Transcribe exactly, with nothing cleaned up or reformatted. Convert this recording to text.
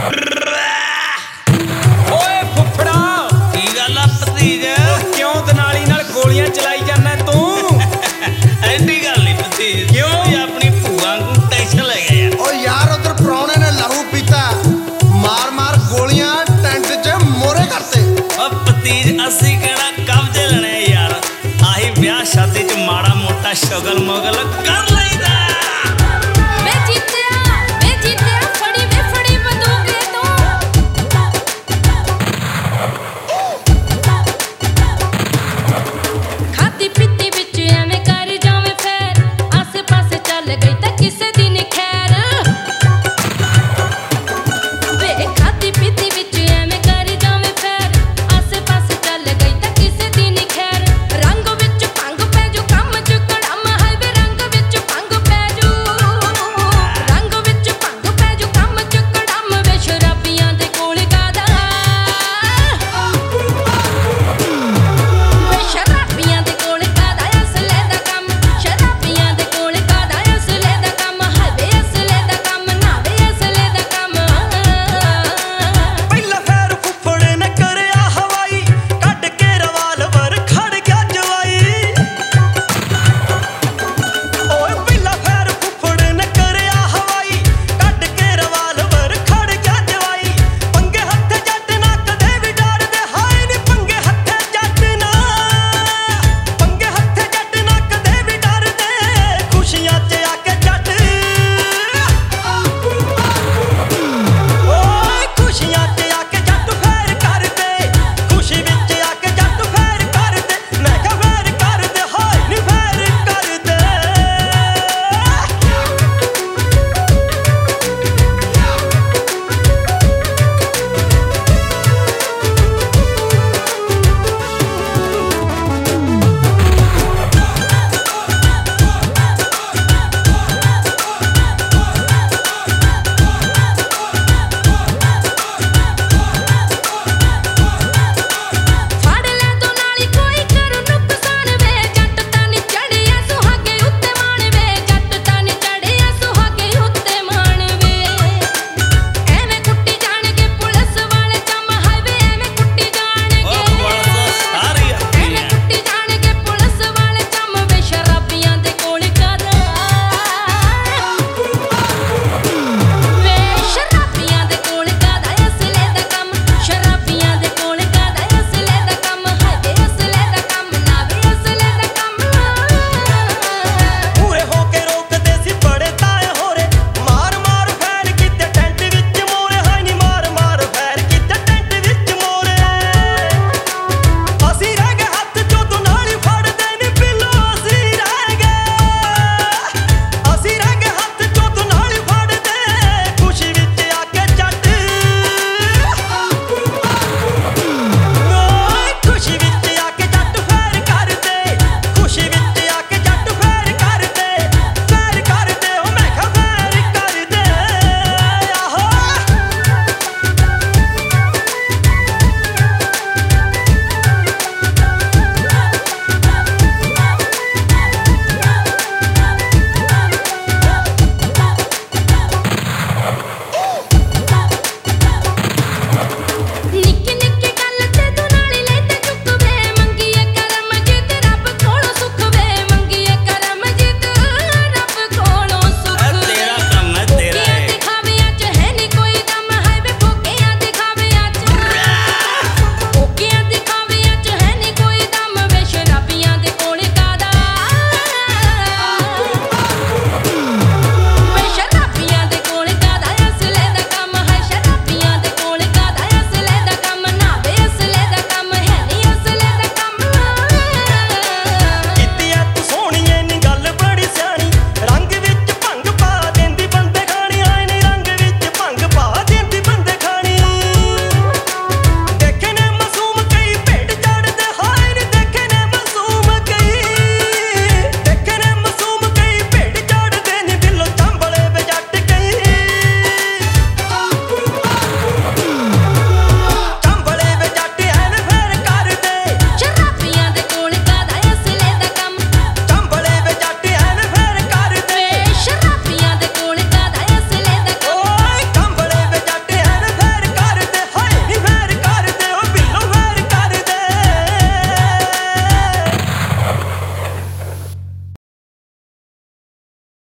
ਓਏ ਫੁੱਫੜਾ ਕੀ ਗੱਲ ਆ ਭਤੀਜ? ਕਿਉਂ ਦਨਾਲੀ ਨਾਲ ਗੋਲੀਆਂ ਚਲਾਈ ਜਾਂਦਾ ਤੂੰ? ਐਡੀ ਗੱਲ ਨਹੀਂ ਭਤੀਜ, ਕਿਉਂ? ਤੁਸੀਂ ਆਪਣੀ ਭੂਆ ਨੂੰ ਟੈਨਸ਼ਨ ਲੈ ਗਿਆ ਯਾਰ। ਓ ਯਾਰ ਉਧਰ ਪ੍ਰਾਹੁਣੇ ਨੇ ਲਹੂ ਪੀਤਾ, ਮਾਰ ਮਾਰ ਗੋਲੀਆਂ ਟੈਂਟ 'ਚ ਮੋਰੇ ਕਰਤੇ। ਓ ਭਤੀਜ ਅਸੀਂ ਕਿਹੜਾ ਕਬਜ਼ੇ ਲੈਣੇ ਯਾਰ, ਆਹੀ ਵਿਆਹ ਸ਼ਾਦੀ 'ਚ ਮਾੜਾ ਮੋਟਾ ਸ਼ਗਲ ਮੁਗਲ ਕਰ